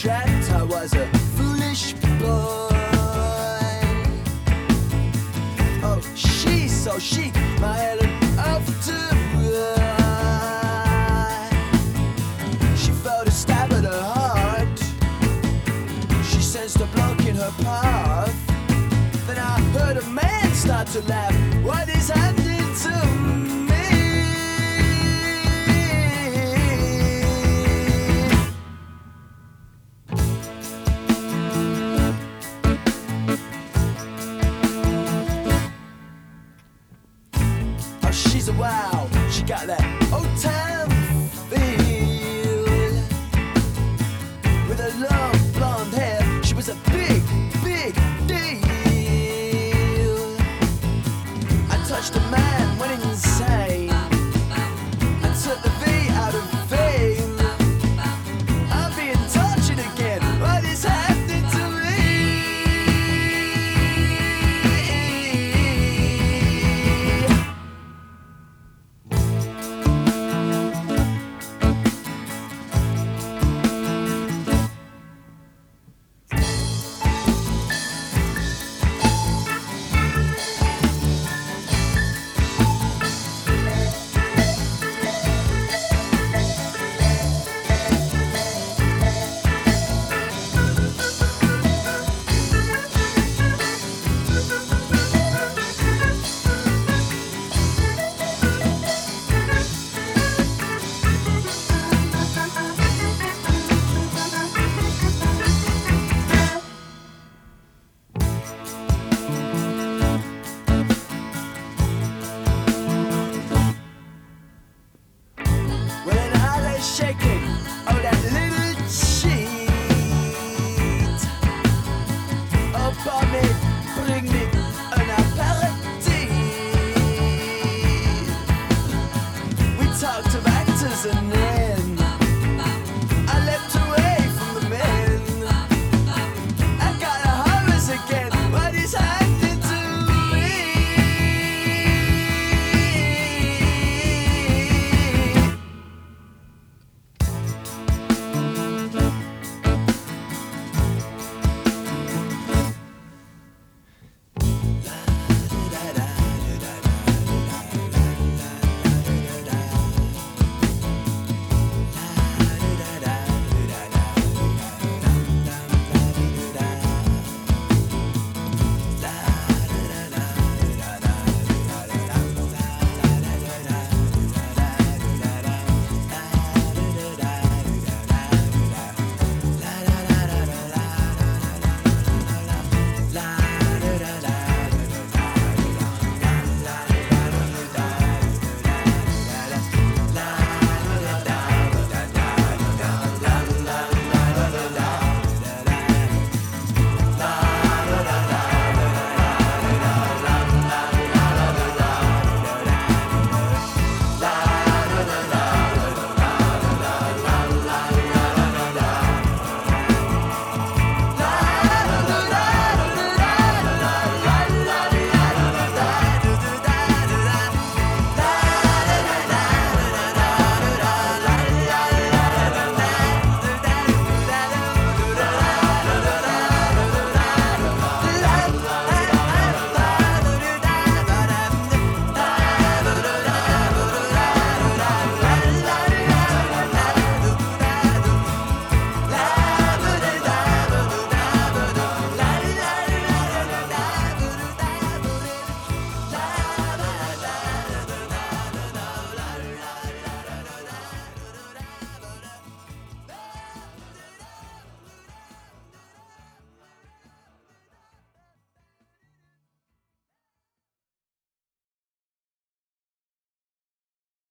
chat. I was a foolish boy. Oh, she's so chic, my Helen of Dubai. She felt a stab at her heart. She sensed a block in her path. Then I heard a man start to laugh. What is happening to me? Oh, she's a wow. She got that old time feel. With her long blonde hair, she was a big, big deal. I touched a man, went insane. I took the V out of fame. I'm being tortured again. What is happening to me? Well, an eye shaking, oh, that little cheat. Oh, Bobby, bring me an aperitif. We talked of actors and